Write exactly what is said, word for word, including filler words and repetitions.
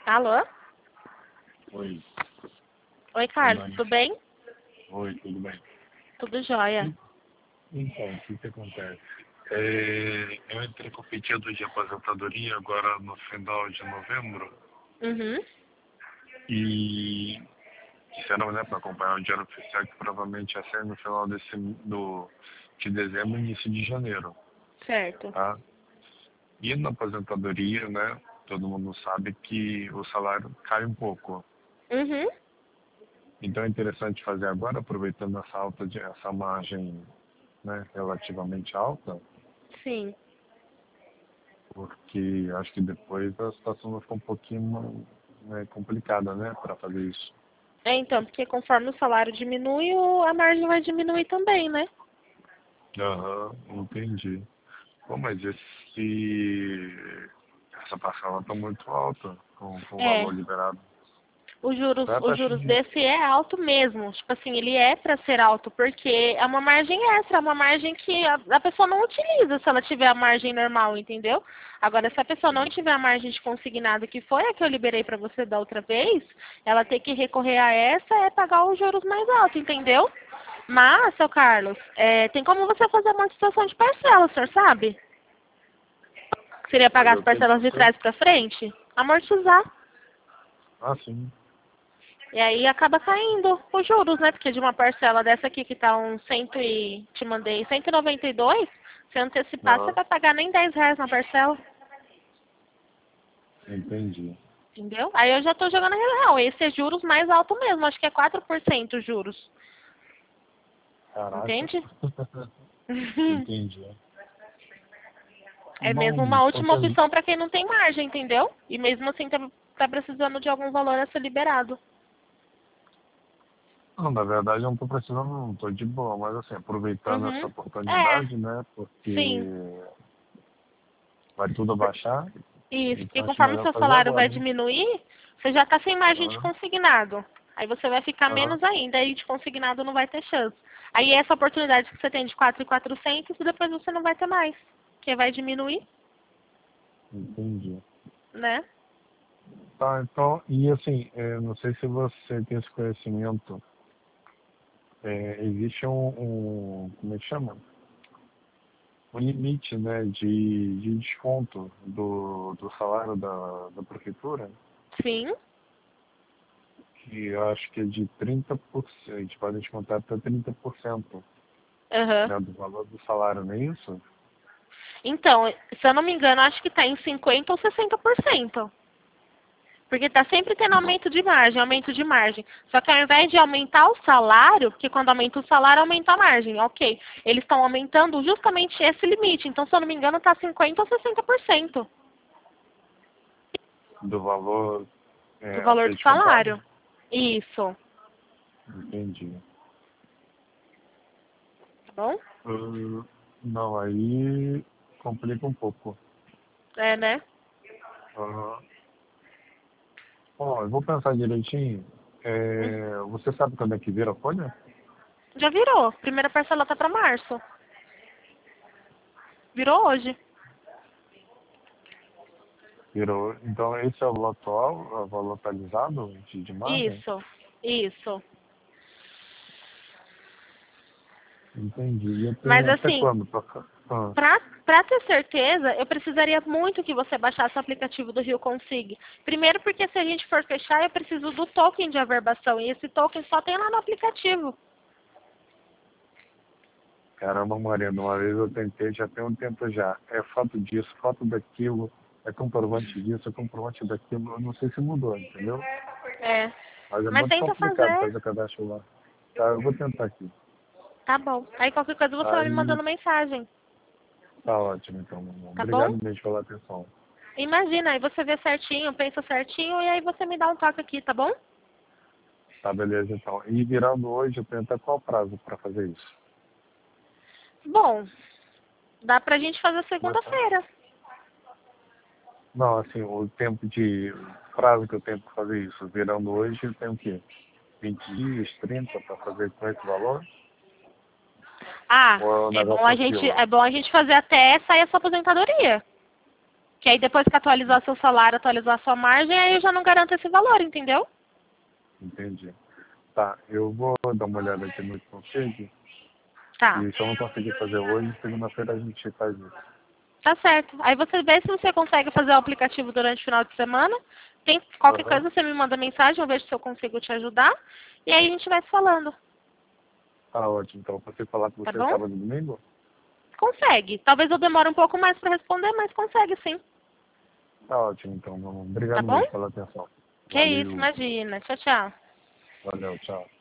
Alô? Oi, Oi, oi, Carlos, Dani. tudo bem? Oi, tudo bem? Tudo jóia. Então, o que que acontece? É, eu entrei com pedido de aposentadoria agora no final de novembro Uhum. e disseram, né, para acompanhar o Diário Oficial que provavelmente ia ser no final desse, do, de dezembro e início de janeiro, Certo. tá? E na aposentadoria, né, todo mundo sabe que o salário cai um pouco. Uhum. Então é interessante fazer agora, aproveitando essa alta de, essa margem, né, relativamente alta, Sim. porque acho que depois a situação vai ficar um pouquinho né, complicada, né, para fazer isso. É, então, porque conforme o salário diminui, o- a margem vai diminuir também, né? Aham, entendi. Bom, mas esse, essa parcela está muito alta com, com o É. valor liberado. Os juros, Qual é a os taxa juros de... desse é alto mesmo. Tipo assim, ele é para ser alto, porque é uma margem extra, é uma margem que a, a pessoa não utiliza se ela tiver a margem normal, entendeu? Agora, se a pessoa não tiver a margem de consignado, que foi a que eu liberei para você da outra vez, ela ter que recorrer a essa é pagar os juros mais altos, entendeu? Mas, seu Carlos, é, tem como você fazer amortização de parcelas, o senhor sabe? Seria pagar Fazer as o quê, parcelas de desculpa? trás para frente? Amortizar. Ah, sim. E aí acaba caindo os juros, né? Porque de uma parcela dessa aqui que tá um cento e... Te mandei cento e noventa e dois, se antecipar, você Aham, vai pagar nem dez reais na parcela. entendi. Entendeu? Aí eu já tô jogando em real. Esse é juros mais alto mesmo. Acho que é quatro por cento juros. Caraca. Entende? Entendi. É mesmo Bom, uma de última qualquer... opção para quem não tem margem, entendeu? E mesmo assim tá, tá precisando de algum valor a ser liberado. Não, na verdade eu não tô precisando, não tô de boa, mas assim, aproveitando essa Uhum. É, oportunidade, né, porque sim. vai tudo abaixar, Isso, porque então acho conforme o melhor seu fazer salário agora, vai né? diminuir, você já está sem margem de Aham, consignado. Aí você vai ficar aham, menos ainda, aí de consignado não vai ter chance. Aí essa oportunidade que você tem de quatro mil e quatrocentos, depois você não vai ter mais, porque vai diminuir, entendi. né? Tá, então, e assim, é, não sei se você tem esse conhecimento, é, existe um, um, como é que chama? Um limite, né, de, de desconto do, do salário da, da prefeitura, Sim. que eu acho que é de trinta por cento, a gente pode descontar até trinta por cento, Aham. né, do valor do salário, não é isso? Então, se eu não me engano, acho que está em cinquenta ou sessenta por cento. Porque está sempre tendo Do, aumento de margem, aumento de margem. Só que ao invés de aumentar o salário, porque quando aumenta o salário, aumenta a margem, ok. Eles estão aumentando justamente esse limite. Então, se eu não me engano, está cinquenta ou sessenta por cento do valor do é, a valor ser do descontado? salário. Isso. Entendi. Tá bom? Hum, não, aí complica um pouco. É, né? Aham. Bom, eu vou pensar direitinho. Hum. É, você sabe quando é que vira a folha? Já virou. Primeira parcela tá para março. Virou hoje. Virou. Então, esse é o valor atual, é o valor atualizado de, de margem? Isso. Isso. Entendi. E eu Mas tenho até assim, quando? Pra... cá? Ah, Para para ter certeza, eu precisaria muito que você baixasse o aplicativo do Rio Consig. Primeiro porque se a gente for fechar, eu preciso do token de averbação. E esse token só tem lá no aplicativo. caramba, Mariana, uma vez eu tentei, já tem um tempo já. É foto disso, foto daquilo, é comprovante disso, é comprovante daquilo. Eu não sei se mudou, entendeu? É. Mas é Mas muito tenta complicado fazer. fazer cadastro lá. Tá, eu vou tentar aqui. Tá bom. Aí qualquer coisa você vai me Aí mandando mensagem. tá ótimo, então. Tá bom? Obrigado mesmo pela atenção. Imagina, aí você vê certinho, pensa certinho e aí você me dá um toque aqui, tá bom? Tá, beleza, então. E virando hoje, eu tenho até qual prazo para fazer isso? Bom, dá pra gente fazer Mas, tá. segunda-feira. Não, assim, o tempo de prazo que eu tenho para fazer isso, virando hoje, eu tenho o quê? vinte dias, trinta para fazer com esse valor? Ah, Ou é um é bom negócio a gente, oscila? é bom a gente fazer até sair essa aposentadoria. Que aí depois que atualizar seu salário, atualizar sua margem, aí eu já não garanto esse valor, entendeu? Entendi. Tá, eu vou dar uma olhada aqui no que consigo. Tá. E se eu não conseguir fazer hoje, segunda-feira a gente faz isso. Tá certo. Aí você vê se você consegue fazer o aplicativo durante o final de semana. Tem qualquer Uhum. coisa, você me manda mensagem, eu vejo se eu consigo te ajudar. E aí a gente vai se falando. Tá ótimo. Então, você falar com Tá você bom? sábado e domingo? Consegue. Talvez eu demore um pouco mais para responder, mas consegue sim. Tá ótimo, então. Tá Obrigado bom? mesmo pela atenção. Que isso, Valeu. imagina. Tchau, tchau. Valeu, tchau.